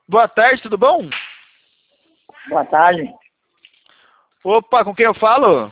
Boa tarde, tudo bom? Boa tarde. Opa, com quem eu falo?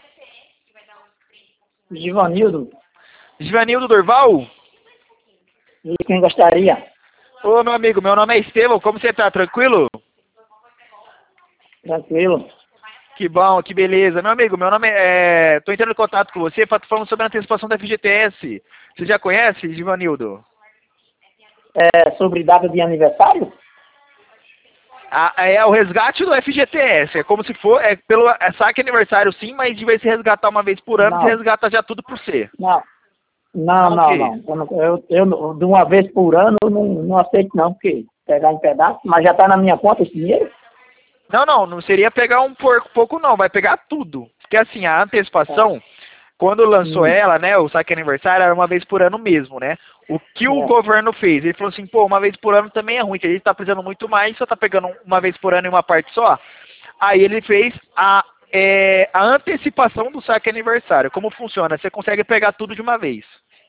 Givanildo, Givanildo Dorval? e quem gostaria? Ô, meu amigo, meu nome é Estevão, como você tá? Tranquilo? Tranquilo. Que bom, que beleza. Meu amigo, meu nome é... Tô entrando em contato com você, falando sobre a antecipação da FGTS. Você já conhece, Givanildo? É sobre data de aniversário? É o resgate do FGTS, é como se for, é saque aniversário sim, mas de vez de resgatar uma vez por ano, você Não, resgata já tudo por você. não, não, Não o não, quê? não. De uma vez por ano eu não aceito não, porque pegar em pedaço, mas já está na minha conta esse dinheiro? Não seria pegar um pouco não, vai pegar tudo. Porque assim, a É. antecipação, quando lançou Hum, ela, né, o saque aniversário era uma vez por ano mesmo, né? O que o é. governo fez? Ele falou assim, pô, uma vez por ano também é ruim, que a gente tá precisando muito mais, só tá pegando uma vez por ano em uma parte só. Aí ele fez a antecipação do saque aniversário. Como funciona? Você consegue pegar tudo de uma vez.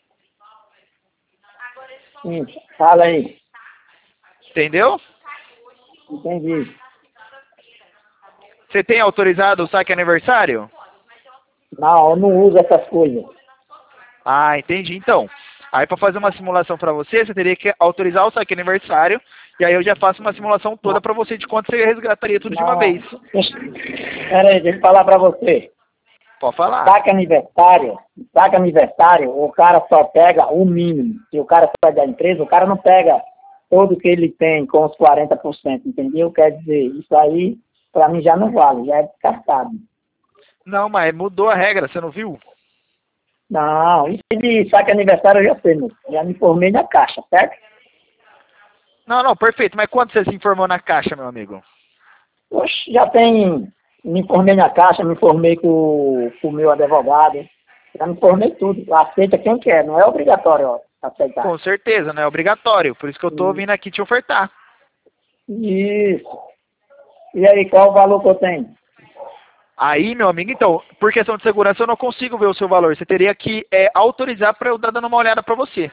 Fala aí. Entendeu? Entendi. Você tem autorizado o saque aniversário? Não, eu não uso essas coisas. Ah, entendi. Então, aí para fazer uma simulação para você, você teria que autorizar o saque aniversário, e aí eu já faço uma simulação toda Não, para você de quanto você resgataria tudo de uma não. vez. Espera aí, deixa eu falar para você. Pode falar. Saque aniversário, o cara só pega o mínimo. Se o cara sai da empresa, o cara não pega tudo que ele tem com os 40%, entendeu? Quer dizer, isso aí, para mim, já não vale, já é descartado. Não, mas mudou a regra, você não viu? Não, isso de saque aniversário eu já sei, meu. Já me formei na Caixa, certo? Não, perfeito. Mas quando você se informou na caixa, meu amigo? Oxe, já tem, me formei na Caixa, me formei com o meu advogado, já me formei tudo. Aceita quem quer, não é obrigatório ó, aceitar. Com certeza, não é obrigatório. Por isso que eu tô Hum, vindo aqui te ofertar. Isso. E aí, qual o valor que eu tenho? Aí, meu amigo, então, por questão de segurança, eu não consigo ver o seu valor. Você teria que autorizar para eu dar dando uma olhada para você.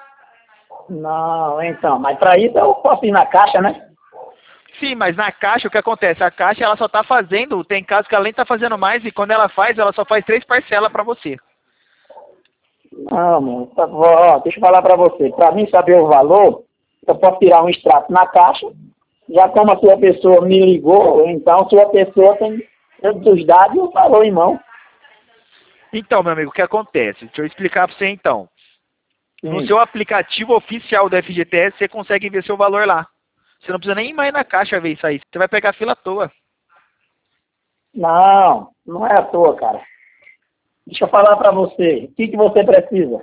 Não, então, mas para isso eu posso ir na Caixa, né? Sim, mas na caixa, o que acontece? A caixa, ela só tá fazendo, tem casos que ela nem tá fazendo mais, e quando ela faz, ela só faz 3 parcelas para você. Não, mano, ó, deixa eu falar para você. Para mim saber o valor, eu posso tirar um extrato na Caixa, já como a sua pessoa me ligou, então a sua pessoa tem todos os dados e o valor em mão. Então, meu amigo, o que acontece? Deixa eu explicar para você então. No Sim. seu aplicativo oficial do FGTS, você consegue ver seu valor lá. Você não precisa nem ir mais na caixa ver isso aí. Você vai pegar a fila à toa. Não, não é à toa, cara. Deixa eu falar para você. O que você precisa?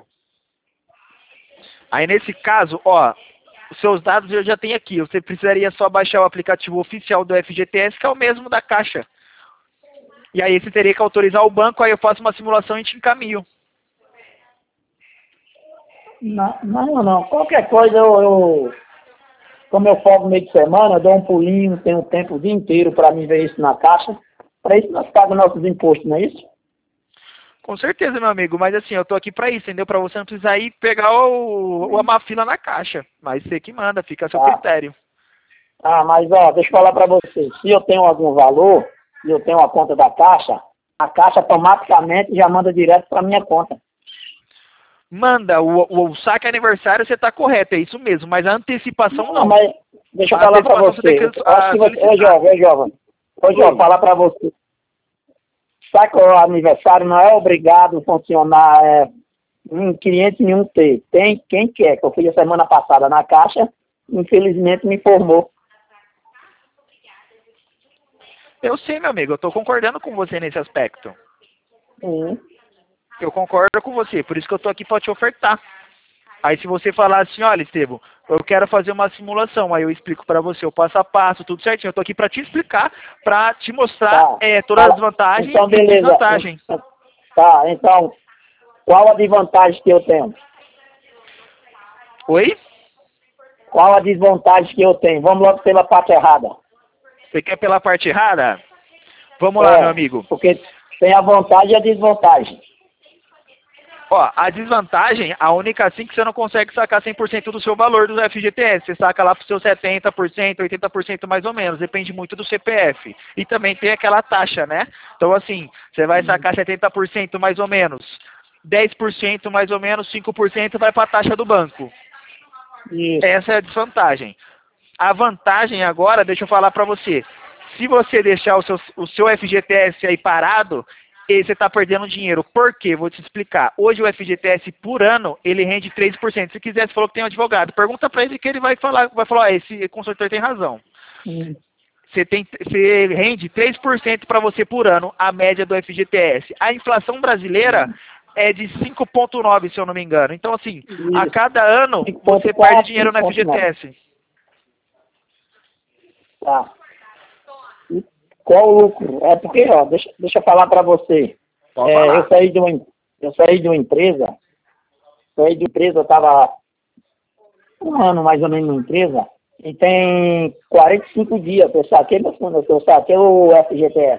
Aí, nesse caso, ó, os seus dados eu já tenho aqui. Você precisaria só baixar o aplicativo oficial do FGTS, que é o mesmo da caixa. E aí você teria que autorizar o banco, aí eu faço uma simulação e te encaminho. Não, não, não. Qualquer coisa como eu folgo meio de semana, eu dou um pulinho, tenho tempo o dia inteiro para mim ver isso na Caixa. Para isso nós pagamos nossos impostos, não é isso? Com certeza, meu amigo, mas assim, eu tô aqui pra isso, entendeu? Pra você não precisar ir pegar uma fila na caixa. Mas você que manda, fica a seu Tá. critério. Mas ó, deixa eu falar para você. Se eu tenho algum valor e eu tenho a conta da Caixa, a Caixa automaticamente já manda direto para minha conta. Manda, o saque aniversário você tá correto, é isso mesmo, mas a antecipação Não, não. mas deixa eu A falar para antecipação você tem você. que Eu acho que você. solicitar. Ô, jovem. Ô, jovem, Oi. falar para você. Sabe que o aniversário não é obrigado a funcionar cliente nenhum ter. Tem quem quer, que eu fui a semana passada na Caixa, infelizmente me informou. Eu sei, meu amigo, eu tô concordando com você nesse aspecto. Sim. Eu concordo com você, por isso que eu tô aqui pra te ofertar. Aí se você falar assim, olha, Estevam, eu quero fazer uma simulação, aí eu explico pra você o passo a passo, tudo certinho. Eu tô aqui pra te explicar, pra te mostrar Tá. todas as vantagens Então, e beleza. desvantagens. Tá, então, qual a desvantagem que eu tenho? Oi? Qual a desvantagem que eu tenho? Vamos logo pela parte errada. Você quer pela parte errada? Vamos lá, meu amigo. Porque tem a vantagem e a desvantagem. Ó, a desvantagem, a única assim que você não consegue sacar 100% do seu valor do FGTS. Você saca lá pro seu 70%, 80% mais ou menos. Depende muito do CPF. E também tem aquela taxa, né? Então, assim, você vai sacar 70% mais ou menos. 10% mais ou menos, 5% vai para a taxa do banco. Isso. Essa é a desvantagem. A vantagem agora, deixa eu falar para você. Se você deixar o seu FGTS aí parado, você está perdendo dinheiro. Por quê? Vou te explicar. Hoje o FGTS por ano, ele rende 3%. Se quiser, você falou que tem um advogado. Pergunta para ele que ele vai falar, esse consultor tem razão. Hum. Você rende 3% para você por ano, a média do FGTS. A inflação brasileira é de 5,9, se eu não me engano. Então, assim, a Isso. cada ano 5,4, você perde dinheiro no 5,9. FGTS. Tá. E qual o lucro? É porque, ó, deixa eu falar para você. Pode falar. Eu saí de uma empresa, estava um ano mais ou menos na empresa, e tem 45 dias que eu saquei meu fundo, que eu saquei o FGTS.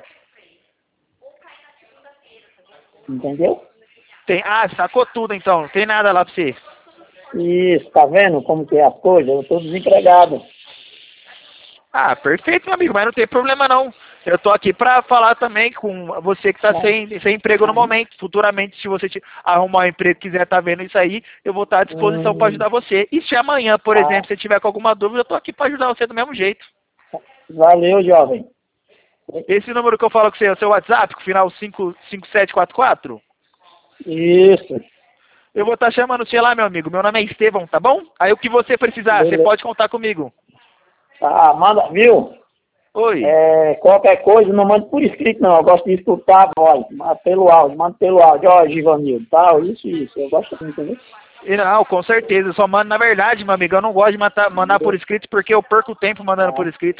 Entendeu? Sacou tudo então, não tem nada lá pra você. Isso, tá vendo como que é as coisas? Eu tô desempregado. Perfeito, meu amigo, mas não tem problema não. Eu tô aqui pra falar também com você que tá sem emprego no momento. Futuramente, se você arrumar um emprego e quiser estar vendo isso aí, eu vou estar à disposição para ajudar você. E se amanhã, por exemplo, você tiver com alguma dúvida, eu tô aqui para ajudar você do mesmo jeito. Valeu, jovem. Esse número que eu falo com você é o seu WhatsApp, com o final 55744? Isso. Eu vou estar chamando você lá, meu amigo. Meu nome é Estevão, tá bom? Aí o que você precisar, Beleza. você pode contar comigo. Tá, manda, viu? Oi. Qualquer coisa, não manda por escrito, não. Eu gosto de escutar a voz. Manda pelo áudio. Ó, Givanildo, tal, isso. Eu gosto assim, entendeu? Não, com certeza. Eu só mando, na verdade, meu amigo, eu não gosto de mandar por escrito porque eu perco o tempo mandando por escrito.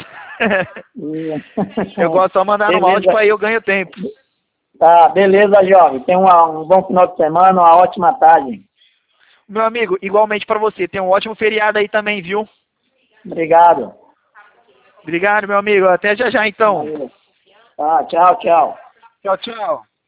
Eu gosto só de mandar no áudio, aí eu ganho tempo. Tá, beleza, jovem. Tenha um bom final de semana, uma ótima tarde. Meu amigo, igualmente pra você. Tem um ótimo feriado aí também, viu? Obrigado. Obrigado, meu amigo. Até já já, então. Valeu. Tá, tchau. Tchau, tchau.